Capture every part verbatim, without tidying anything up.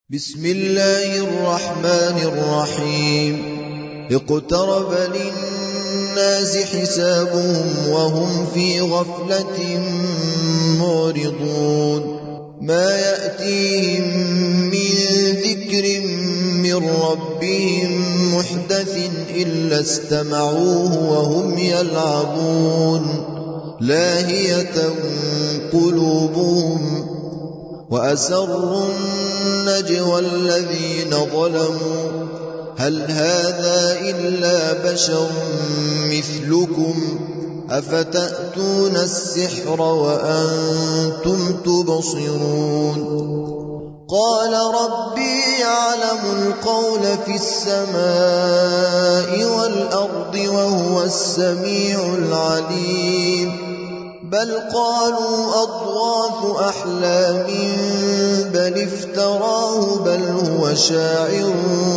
بسم الله الرحمن الرحيم اقترب للناس حسابهم وهم في غفلة معرضون ما يأتيهم من ذكر من ربهم محدث إلا استمعوه وهم يلعبون لاهية قلوبهم وأسروا النجوى الذين ظلموا هل هذا إلا بشر مثلكم أفتأتون السحر وأنتم تبصرون قال ربي يعلم القول في السماء والأرض وهو السميع العليم بل قالوا أضغاث أحلام بل افتراه بل هو شاعر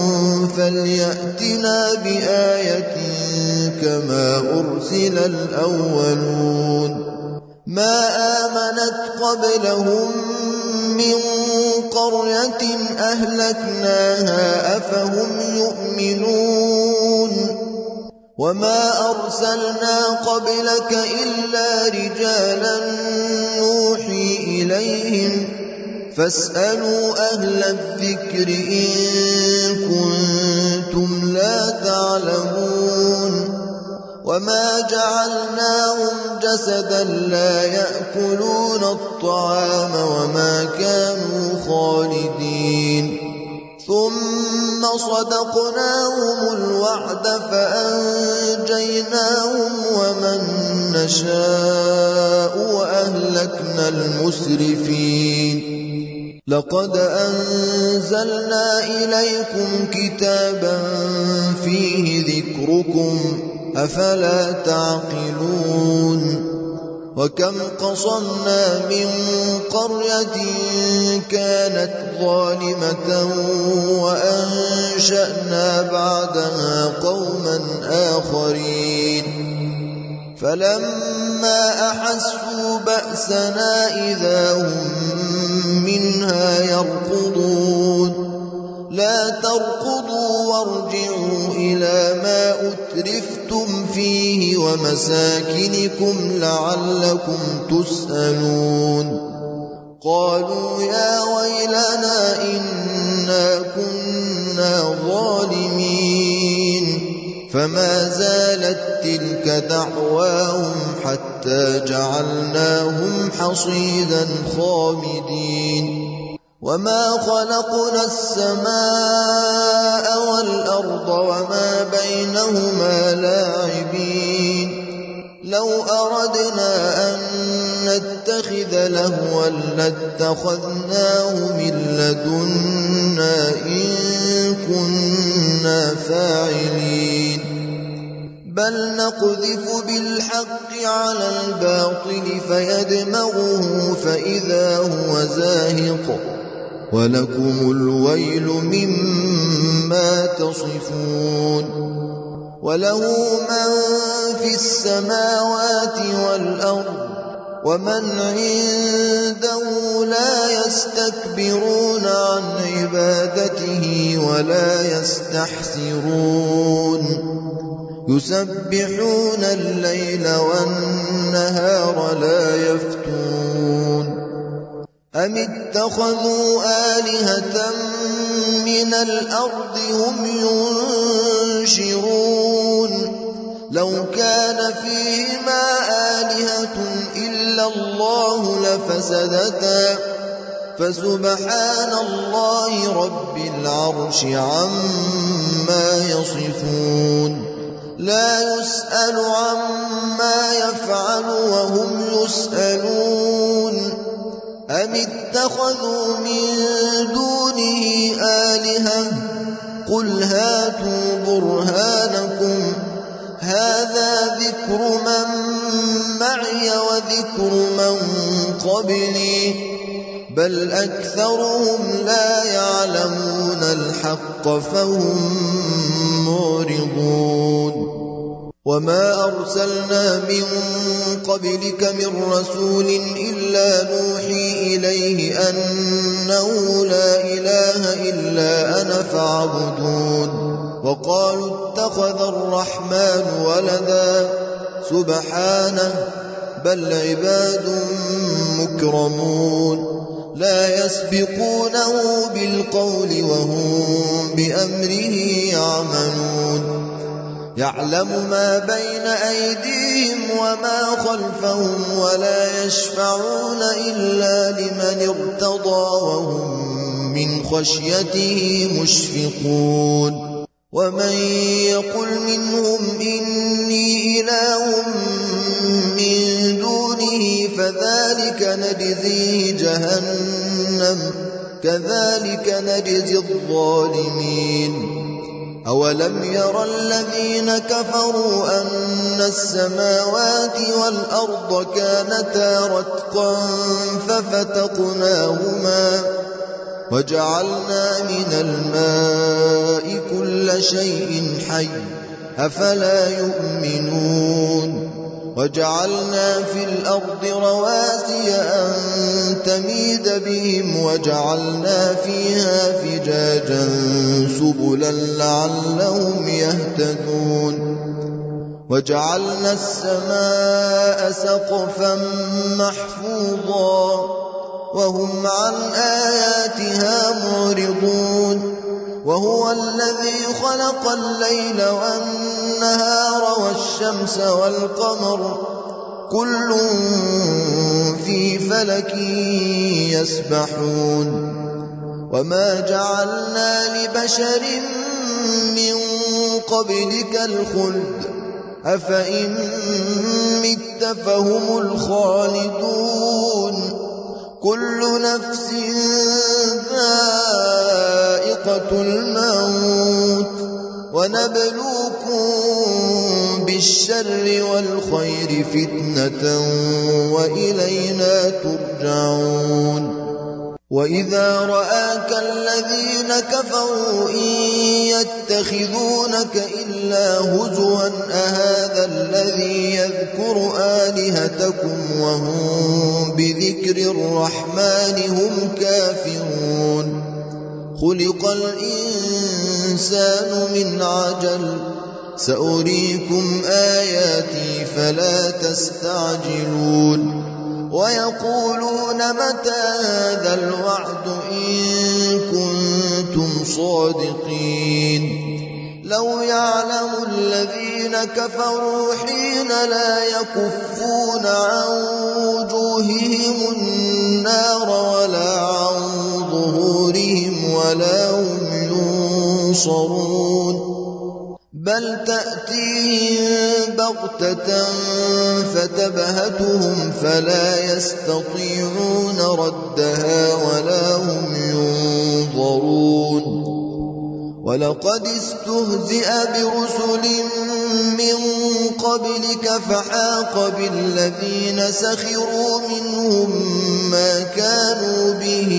فليأتنا بآية كما أرسل الأولون ما آمنت قبلهم من قرية أهلكناها أفهم يؤمنون وما أرسلنا قبلك إلا رجالا نوحي إليهم فاسألوا أهل الذكر إن كنتم لا تعلمون وما جعلناهم جسدا لا يأكلون الطعام وما كانوا خالدين ثم صدقناهم الوعد فأنجيناهم ومن نشاء وأهلكنا المسرفين لقد أنزلنا إليكم كتابا فيه ذكركم أفلا تعقلون وكم قصمنا من قرية كانت ظالمة وأنشأنا بعدها قوما آخرين فلما أحسوا بأسنا إذا هم منها يركضون لا تركضوا وارجعوا إلى ما أترفتم فيه ومساكنكم لعلكم تسألون قالوا يا ويلنا إنا كنا ظالمين فما زالت تلك دعواهم حتى جعلناهم حصيدا خامدين وما خلقنا السماء والأرض وما بينهما لاعبين لو أردنا أن نتخذ لهوا لاتخذناه من لدنا إن كنا فاعلين بل نقذف بالحق على الباطل فيدمغه فإذا هو زاهق ولكم الويل مما تصفون وله من في السماوات والأرض ومن عنده لا يستكبرون عن عبادته ولا يستحسرون يسبحون الليل والنهار لا يفترون أم اتخذوا آلهة من الأرض هم ينشرون لو كان فيهما آلهة إلا الله لفسدتا فسبحان الله رب العرش عما يصفون لا يسأل عما يفعل وهم يسألون أم اتخذوا من دونه آلهة قل هاتوا برهانكم هذا ذكر من معي وذكر من قبلي بل أكثرهم لا يعلمون الحق فهم معرضون وما أرسلنا من قبلك من رسول إلا نوحي إليه أنه لا إله إلا فاعبدون وقالوا اتخذ الرحمن ولدا سبحانه بل عباد مكرمون لا يسبقونه بالقول وهم بأمره يعملون يعلم ما بين أيديهم وما خلفهم ولا يشفعون إلا لمن ارتضى وهم من خشيته مشفقون ومن يقل منهم إني إله من دونه فذلك نجزيه جهنم كذلك نجزي الظالمين أولم ير الذين كفروا أن السماوات والأرض كانتا رتقا ففتقناهما وجعلنا من الماء كل شيء حي أفلا يؤمنون وجعلنا في الأرض رواسي أن تميد بهم وجعلنا فيها فجاجا سبلا لعلهم يهتدون وجعلنا السماء سقفا محفوظا وهم عن آياتها معرضون وهو الذي خلق الليل والنهار والشمس والقمر كل في فلك يسبحون وما جعلنا لبشر من قبلك الخلد أفإن مت فهم الخالدون كل نفس ذائقة الموت ونبلوكم بالشر والخير فتنة وإلينا ترجعون وإذا رآك الذين كفروا إن يتخذونك إلا هزوا أهذا الذي يذكر آلهتكم وهم بذكر الرحمن هم كافرون خلق الإنسان من عجل سأريكم آياتي فلا تستعجلون ويقولون متى هذا الوعد إن كنتم صادقين لو يعلم الذين كفروا حين لا يكفون عن وجوههم النار ولا عن ظهورهم ولا هم ينصرون بل تأتيهم بغتة فتبهتهم فلا يستطيعون ردها ولا هم ينظرون ولقد استهزئ برسل من قبلك فحاق بالذين سخروا منهم ما كانوا به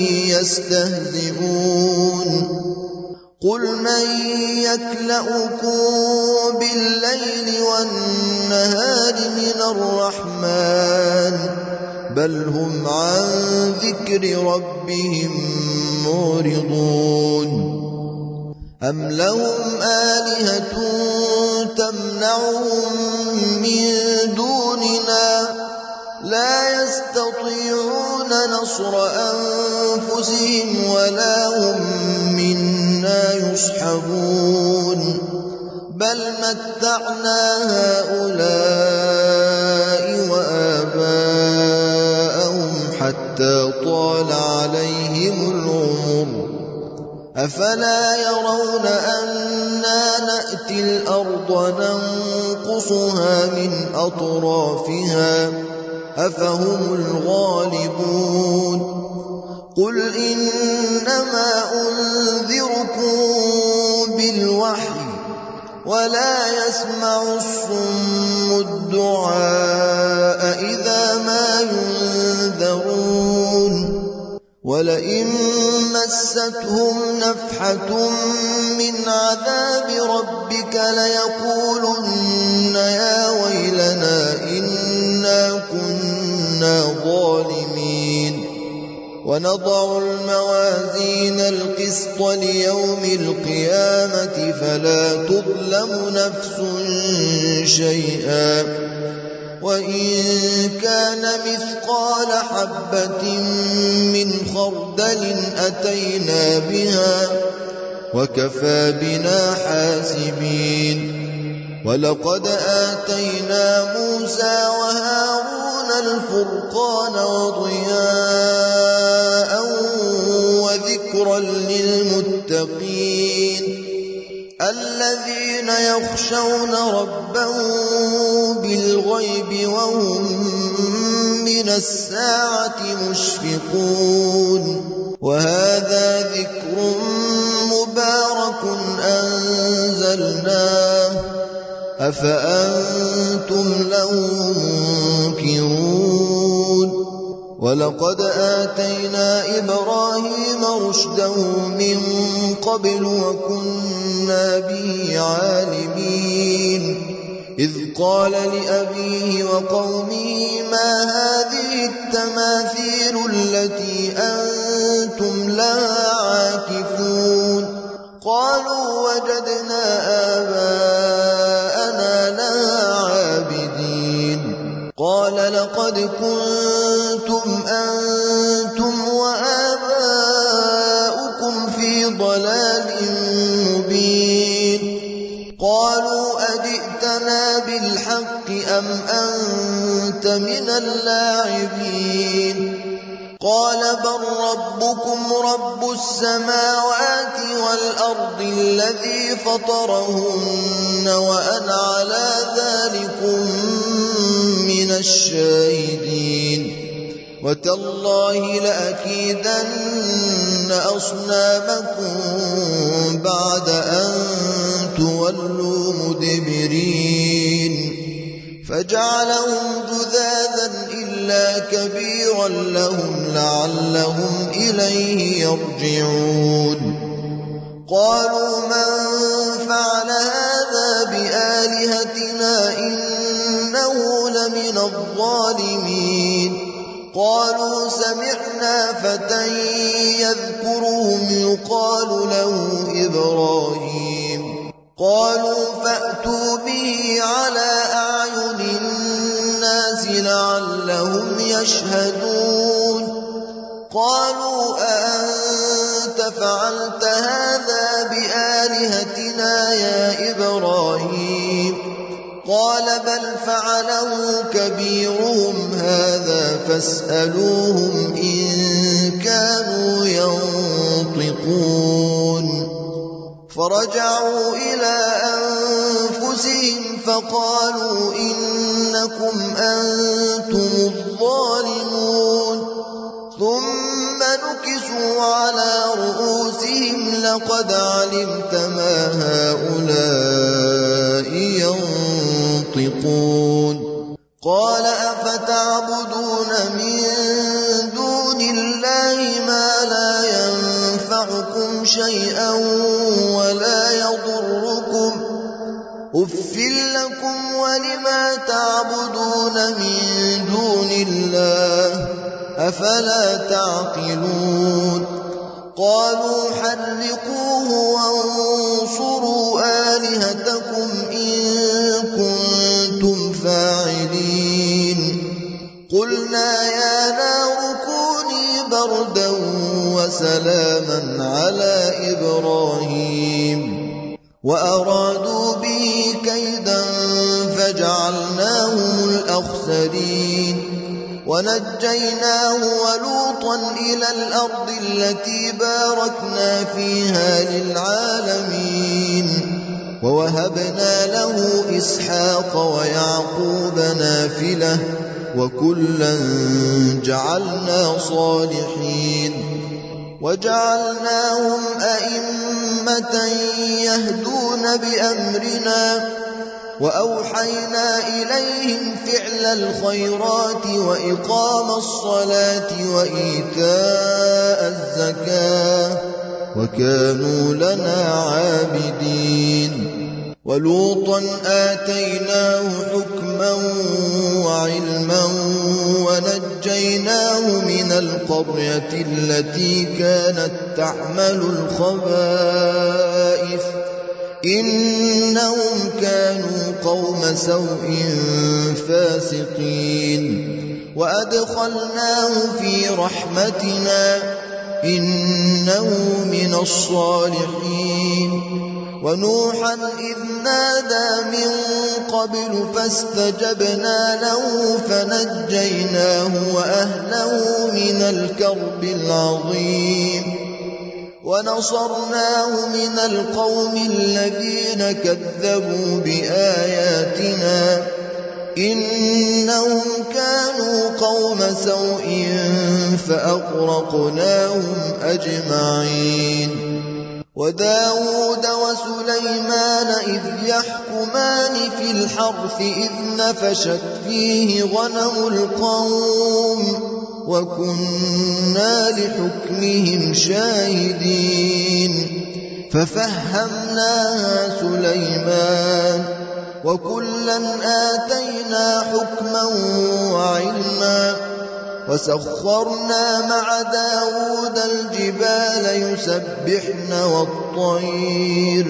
يستهزئون قل من يكلؤكم بالليل والنهار من الرحمن بل هم عن ذكر ربهم معرضون أم لهم آلهة تمنعهم من دوننا لا يستطيعون نصر أنفسهم ولا هم منا يصحبون بل متعنا هؤلاء وآباءهم حتى طال عليهم العمر أفلا يرون أنا نأتي الأرض ننقصها من أطرافها أفهم الغالبون قل إنما أنذركم بالوحي ولا يسمع الصم الدعاء إذا ما ينذرون ولئن مستهم نفحة من عذاب ربك ليقولن يا ويلنا إنا كنا ظالمين ونضع الموازين القسط ليوم القيامة فلا تظلم نفس شيئا وإن كان مثقال حبة من خردل أتينا بها وكفى بنا حاسبين ولقد آتينا موسى وهارون الفرقان وضياء وذكرا للمتقين الذين يخشون ربهم بالغيب وهم من الساعة مشفقون وهذا ذكر مبارك أنزلناه أفأنتم له منكرون ولقد آتينا إبراهيم رشده من قبل وكنا به عالمين إذ قال لأبيه وقومه ما هذه التماثيل التي أنتم لها عاكفون قالوا وجدنا آباءنا لها عابدين قال لقد كنتم أنتم وآباؤكم في ضلال مبين قالوا أجئتنا بالحق أم أنت من اللاعبين قال بل ربكم رب السماوات والأرض الذي فطرهن وأنا على ذلكم من الشاهدين وتالله لأكيدن أصنامكم بعد أن تولوا مدبرين فجعلهم جذاذا إلا كبيرا لهم لعلهم إليه يرجعون قالوا من فعل هذا بآلهتنا إنه لمن الظالمين قالوا سمعنا فتى يذكرهم يقال له إبراهيم قالوا فأتوا به على أعين الناس لعلهم يشهدون قالوا أأنت فعلت هذا بآلهتنا يا إبراهيم قال بل فعله كبيرهم هذا فاسألوهم إن كانوا ينطقون فرجعوا إلى أنفسهم فقالوا إنكم أنتم الظالمون ثم نكسوا على رؤوسهم لقد علمت ما هؤلاء ينطقون قال أفتعبدون من دون الله ما لا ينفعكم شيئا ولا يضركم أف لكم ولما تعبدون من دون الله أفلا تعقلون قالوا حرقوه وانصروا آلهتكم إن كنتم فاعلين قلنا يا نار كوني بردا وسلاما على إبراهيم وأرادوا به كيدا فجعلناهم الأخسرين ونجيناه ولوطا إلى الأرض التي باركنا فيها للعالمين ووهبنا له إسحاق ويعقوب نافلة وكلا جعلنا صالحين وجعلناهم أئمة يهدون بأمرنا وأوحينا إليهم فعل الخيرات وإقام الصلاة وإيتاء الزكاة وكانوا لنا عابدين ولوطا آتيناه حكما وعلما ونجيناه من القرية التي كانت تعمل الخبائث إنهم كانوا قوم سوء فاسقين وأدخلناه في رحمتنا إنه من الصالحين ونوحا إذ نادى من قبل فاستجبنا له فنجيناه وأهله من الكرب العظيم ونصرناه من القوم الذين كذبوا بآياتنا إنهم كانوا قوم سوء فأغرقناهم أجمعين وداود وسليمان إذ يحكمان في الحرث إذ نفشت فيه غنم القوم وكنا لحكمهم شاهدين ففهمناها سليمان وكلا آتينا حكما وعلما وسخرنا مع داود الجبال يسبحن والطير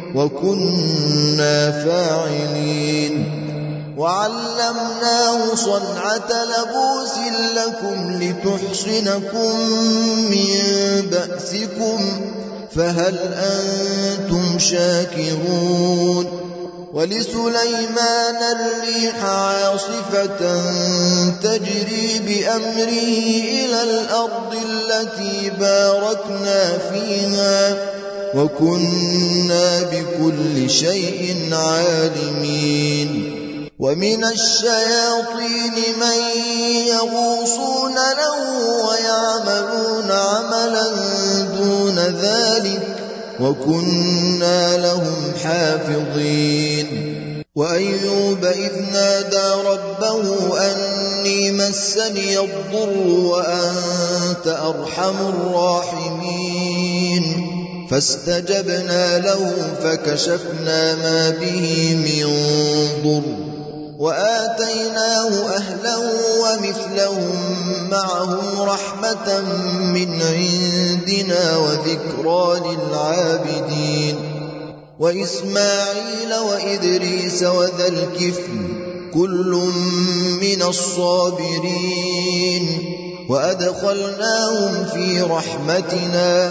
وكنا فاعلين وعلمناه صنعة لبوس لكم لتحصنكم من بأسكم فهل أنتم شاكرون ولسليمان الريح عاصفة تجري بأمره إلى الأرض التي باركنا فيها وكنا بكل شيء عالمين ومن الشياطين من يغوصون له ويعملون عملا دون ذلك وكنا لهم حافظين وأيوب إذ نادى ربه أني مسني الضر وأنت أرحم الراحمين فاستجبنا له فكشفنا ما به من ضر وآتيناه أهله ومثلهم معهم رحمة من عندنا وذكرى للعابدين وإسماعيل وإدريس وذا الكفل كل من الصابرين وأدخلناهم في رحمتنا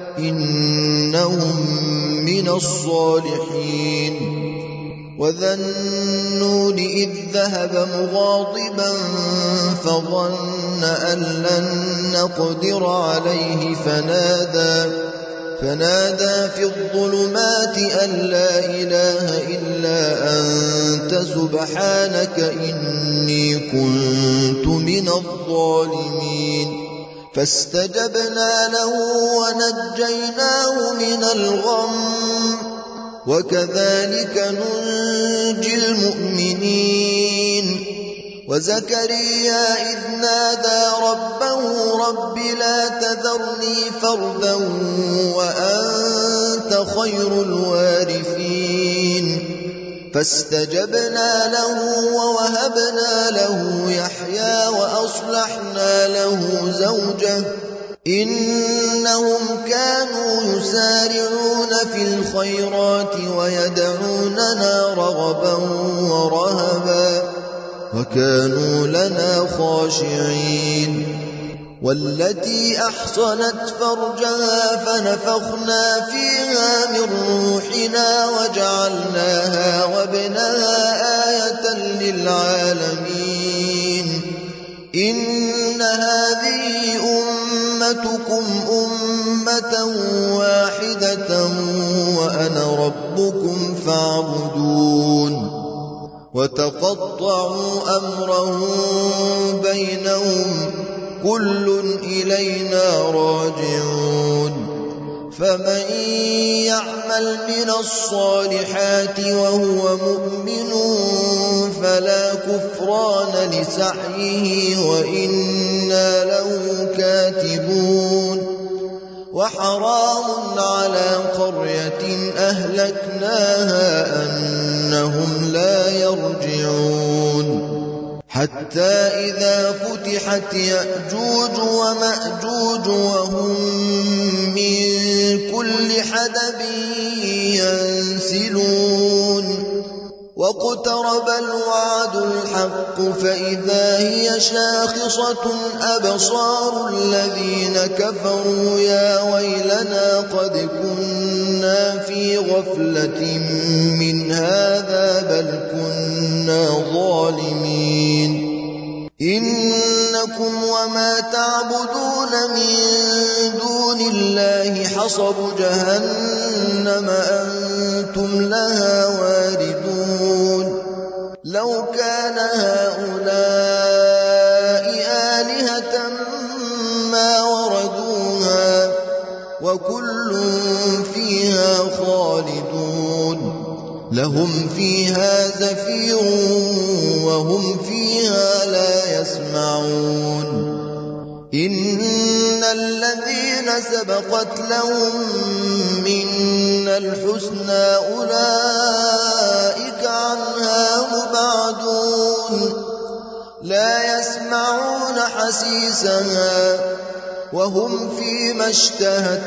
إنهم من الصالحين وذا النون إذ ذهب مغاضبا فظن أن لن نقدر عليه فنادى فنادى في الظلمات أن لا إله إلا أنت سبحانك إني كنت من الظالمين فاستجبنا له ونجيناه من الغم وكذلك ننجي المؤمنين وزكريا إذ نادى ربه رب لا تذرني فردا وأنت خير الوارثين فاستجبنا له ووهبنا له يحيى وأصلحنا له زوجه إنهم كانوا يسارعون في الخيرات ويدعوننا رغبا ورهبا وكانوا لنا خاشعين والتي أحصنت فرجها فنفخنا فيها من روحنا وجعلناها وابنها آية للعالمين إن هذه أمتكم أمة واحدة وأنا ربكم فاعبدون وتقطعوا أمرهم بينهم كل إلينا راجعون فمن يعمل من الصالحات وهو مؤمن فلا كفران لسعيه وإنا له كاتبون وحرام على قرية أهلكناها أنهم لا يرجعون حتى إذا فتحت يأجوج ومأجوج وهم من كل حدب ينسلون واقترب الوعد الحق فإذا هي شاخصة أبصار الذين كفروا يا ويلنا قد كنا في غفلة من هذا بل كنا ظالمين إنكم وما تعبدون من دون الله حصب جهنم أنتم لها واردون لو كان هؤلاء آلهة ما وردوها وكل فيها خالدون لهم فيها زفير وهم فيها لا يسمعون إن الذين سبقت لهم منا الحسنى أولئك عنها مبعدون لا يسمعون حسيسها وهم فيما اشتهت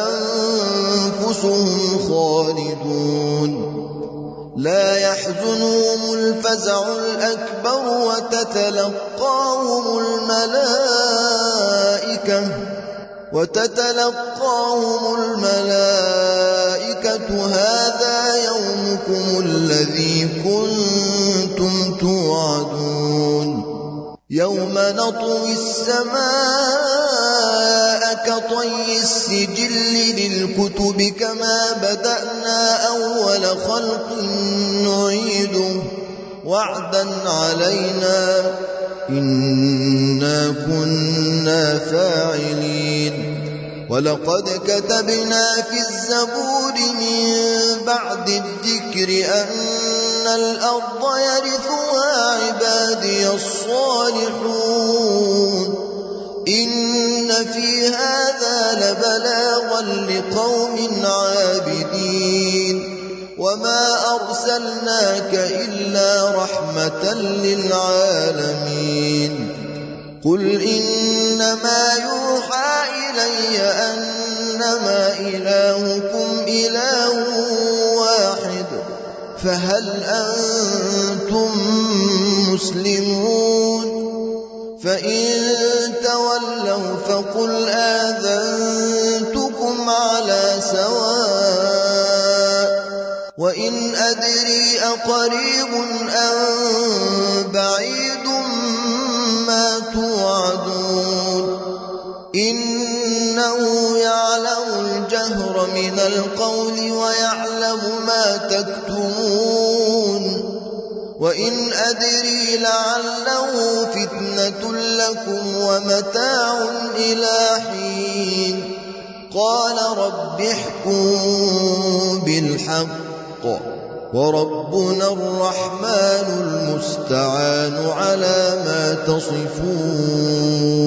أنفسهم خالدون لا يحزنهم الفزع الأكبر وتتلقاهم الملائكة وتتلقاهم الملائكة هذا يومكم الذي كنتم توعدون يوم نطوي السماء كطي السجل للكتب كما بدأنا أول خلق نعيده وعدا علينا إنا كنا فاعلين ولقد كتبنا في الزبور من بعد الذكر أن الأرض يرثها عبادي الصالحون إن في هذا لبلاغا لقوم عابدين وما أرسلناك إلا رحمة للعالمين قل إنما يوحى إلي أنما إلهكم إله واحد فهل أنتم مسلمون فإن تولوا فقل آذنتكم على سواء وإن أدري أقريب أم بعيد ما توعدون إنه يعلم الجهر من القول ويعلم ما تكتمون وإن أدري لعله فتنة لكم ومتاع إلى حين قال رب احكم بالحق وربنا الرحمن المستعان على ما تصفون